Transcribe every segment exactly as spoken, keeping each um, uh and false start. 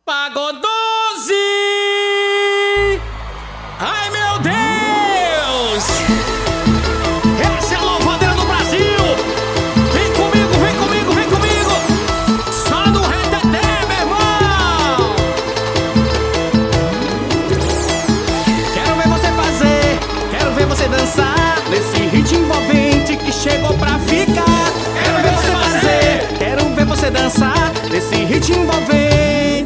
Pagodoze! Ai meu Deus! Essa é a louvadeira do Brasil! Vem comigo, vem comigo, vem comigo! Só no reteté, meu irmão! Quero ver você fazer, quero ver você dançar nesse ritmo envolvente que chegou pra ficar. Quero ver você fazer, quero ver você dançar nesse ritmo envolvente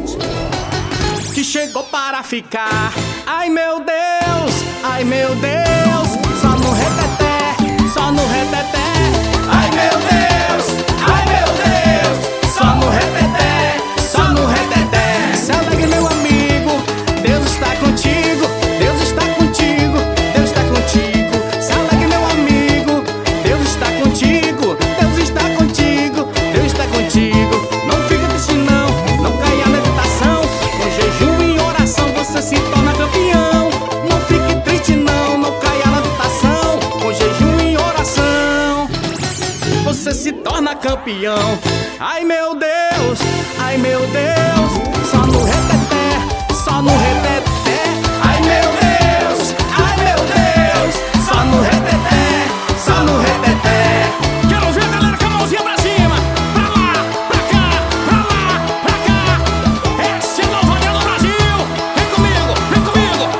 que chegou para ficar. Ai meu Deus, ai meu Deus, só no reteté, só no reteté. Ai meu Deus, ai meu Deus, só no reteté, só no reteté. Se alegre meu amigo, Deus está contigo, Deus está contigo, Deus está contigo. Se alegre meu amigo, Deus está contigo, Deus está contigo, Deus está contigo. Não fica triste não, não caia na tentação. Com jejum e oração você se torna campeão. Não fique triste não, não caia na tentação. Com jejum e oração você se torna campeão. Ai meu Deus, ai meu Deus, só no reteté, só no reteté. Ai meu Deus, ai meu Deus, só no reteté, só no reteté. Quero ver a galera com a mãozinha pra cima, pra lá, pra cá, pra lá, pra cá. Esse é o louvadeiro do Brasil. Vem comigo, vem comigo,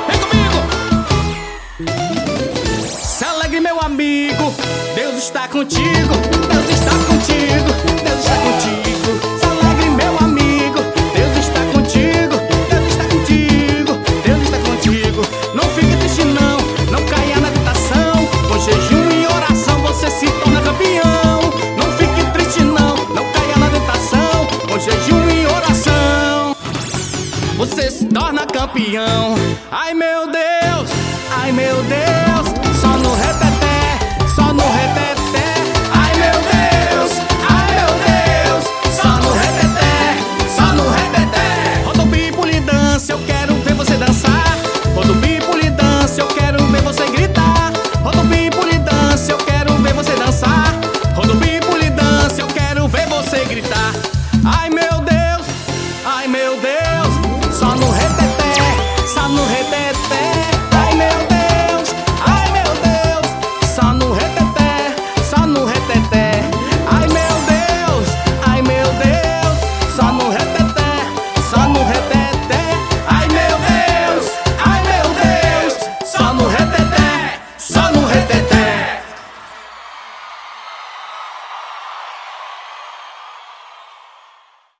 vem comigo. Se alegre meu amigo, Deus está contigo, Deus está contigo, Deus está contigo. Se alegre meu amigo, Deus está contigo, Deus está contigo, Deus está contigo. Não fique triste não, não caia na tentação. Com jejum e oração você se torna campeão. Não fique triste não, não caia na tentação. Com jejum e oração você se torna campeão. Ai meu Deus, ai meu Deus, só no reteté, só no reteté. Ai meu Deus, ai meu Deus, só no reteté, só no reteté. Roda o pipo e dança, eu quero ver você dançar. Roda o pipo e dança, eu quero ver você gritar. Roda o pipo e dança, eu quero ver você dançar. Roda o pipo e dança, eu quero ver você gritar. Ai meu